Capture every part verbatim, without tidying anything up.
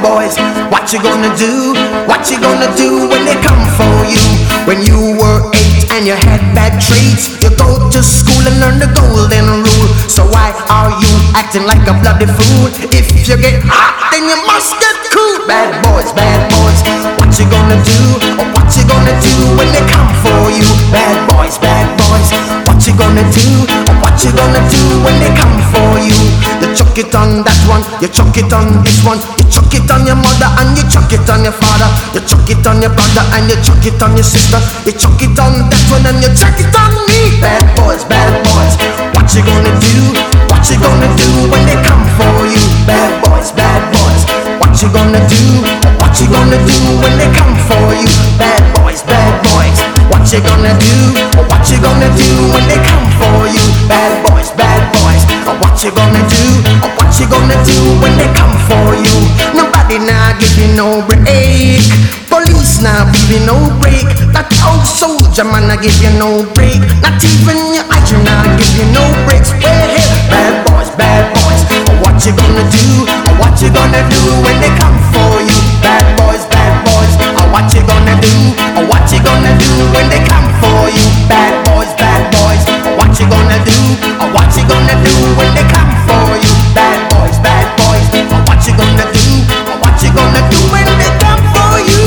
boys, what you gonna do? What you gonna do when they come for you? When you were eight and you had bad traits, you go to school and learn the golden rule. So why are you acting like a bloody fool? If you get hot, then you must get cool. Bad boys, bad boys, what you gonna do? Or what you gonna do when they come for you? Bad boys, bad boys, what you gonna do? Or what you gonna do when they come for you? You chuck it on that one, you chuck it on this one, you chuck it on your mother and you chuck it on your father, you chuck it on your brother and you chuck it on your sister, you chuck it on that one and you chuck it on me. Bad boys, bad boys, what you gonna do? What you gonna do when they come for you? Bad boys, bad boys, what you gonna do? What you gonna do when they come for you? Bad boys, bad boys, what you gonna do? What you gonna do when they come for you? Bad boys, bad boys, what you gonna do? What you gonna do when they come for you? Nobody now give you no break. Police now give you no break. That old soldier man I give you no break. Not even your eyes now give you no breaks. Hey, hey, bad boys, bad boys, what you gonna do? What you gonna do when they come for you? Bad boys, bad boys, what you gonna do? What you gonna do when they come for you? Bad boys, bad boys, what you gonna do? What you gonna do when they come for you? Bad boys, bad boys, what you gonna do? What you gonna do when they come for you?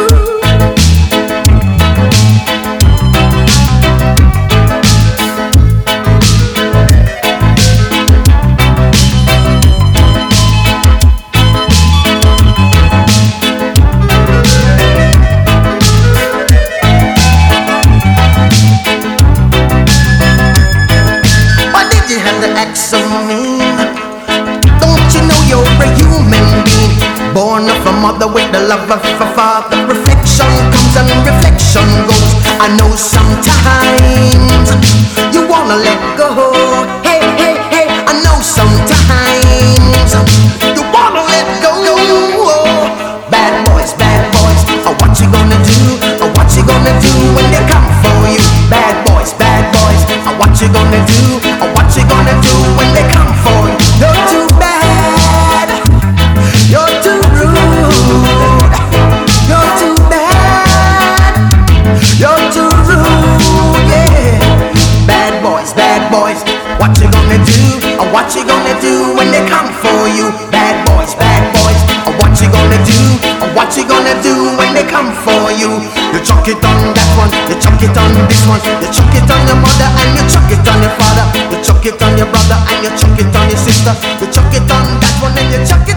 So mean. Don't you know you're a human being, born of a mother with the love of a father? Reflection comes and reflection goes. I know sometimes you wanna let go. Hey, hey, hey, I know sometimes you wanna let go. Bad boys, bad boys, what you gonna do? What you gonna do when they come for you? Bad boys, bad boys, what you gonna do? What you gonna do when they come for you? You're too bad, you're too rude, you're too bad, you're too rude, yeah. Bad boys, bad boys, what you gonna do? What you gonna do when they come for you? Bad boys, bad boys, what you gonna do? What you gonna do when they come for you? You chuck it on that one, you chuck it on this one, you chuck it on your mother and you chuck it on your father, you chuck it on your brother and you chuck it on your sister, you chuck it on that one and you chuck it